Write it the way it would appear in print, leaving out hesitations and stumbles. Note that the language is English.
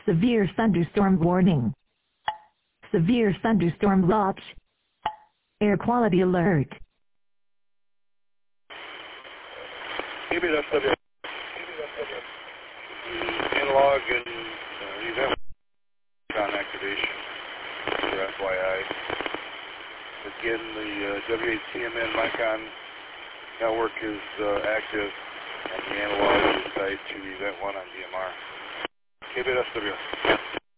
Severe thunderstorm warning. Severe thunderstorm watch. Air quality alert. KBSW. Analog and event on activation for FYI. Again, the W8TMN Micon network is active, and the analog is tied to Event 1 on DMR. KBSW.